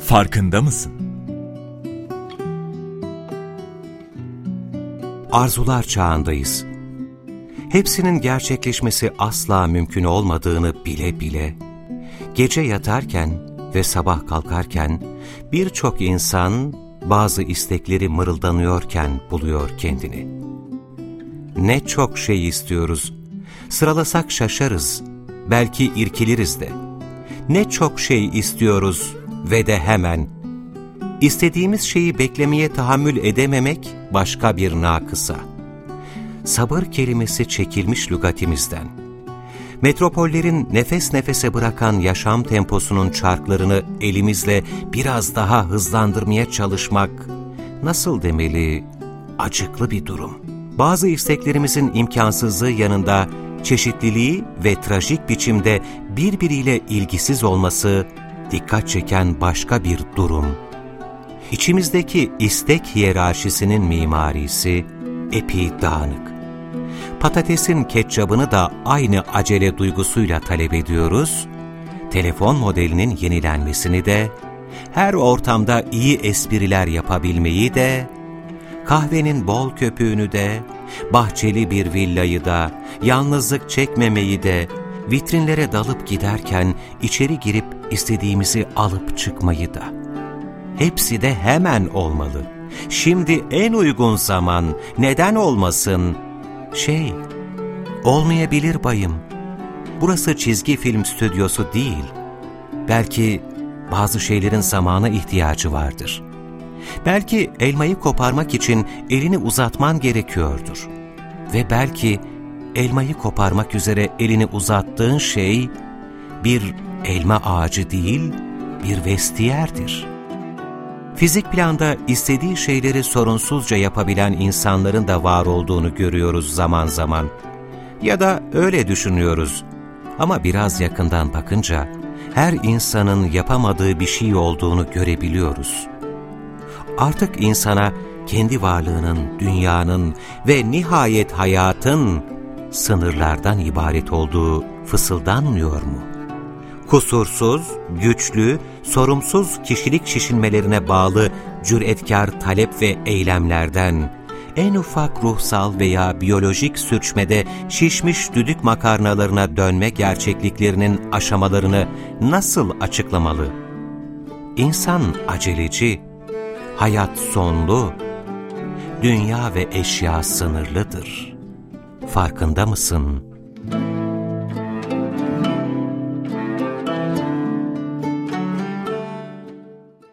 Farkında mısın? Arzular çağındayız. Hepsinin gerçekleşmesi asla mümkün olmadığını bile bile, gece yatarken ve sabah kalkarken birçok insan bazı istekleri mırıldanıyorken buluyor kendini. Ne çok şey istiyoruz, sıralasak şaşarız, belki irkiliriz de. Ne çok şey istiyoruz ve de hemen. İstediğimiz şeyi beklemeye tahammül edememek başka bir nakısa. Sabır kelimesi çekilmiş lügatimizden. Metropollerin nefes nefese bırakan yaşam temposunun çarklarını elimizle biraz daha hızlandırmaya çalışmak, nasıl demeli, acıklı bir durum. Bazı isteklerimizin imkansızlığı yanında çeşitliliği ve trajik biçimde birbiriyle ilgisiz olması dikkat çeken başka bir durum. İçimizdeki istek hiyerarşisinin mimarisi epey dağınık. Patatesin ketçabını da aynı acele duygusuyla talep ediyoruz, telefon modelinin yenilenmesini de, her ortamda iyi espriler yapabilmeyi de, kahvenin bol köpüğünü de, bahçeli bir villayı da, yalnızlık çekmemeyi de, vitrinlere dalıp giderken içeri girip istediğimizi alıp çıkmayı da. Hepsi de hemen olmalı. Şimdi en uygun zaman, neden olmasın? Olmayabilir bayım. Burası çizgi film stüdyosu değil. Belki bazı şeylerin zamana ihtiyacı vardır. Belki elmayı koparmak için elini uzatman gerekiyordur. Ve belki elmayı koparmak üzere elini uzattığın şey bir elma ağacı değil, bir vestiyerdir. Fizik planda istediği şeyleri sorunsuzca yapabilen insanların da var olduğunu görüyoruz zaman zaman. Ya da öyle düşünüyoruz. Ama biraz yakından bakınca her insanın yapamadığı bir şey olduğunu görebiliyoruz. Artık insana kendi varlığının, dünyanın ve nihayet hayatın sınırlardan ibaret olduğu fısıldanmıyor mu? Kusursuz, güçlü, sorumsuz kişilik şişinmelerine bağlı cüretkar talep ve eylemlerden, en ufak ruhsal veya biyolojik sürçmede şişmiş düdük makarnalarına dönme gerçekliklerinin aşamalarını nasıl açıklamalı? İnsan aceleci, hayat sonlu, dünya ve eşya sınırlıdır. Farkında mısın?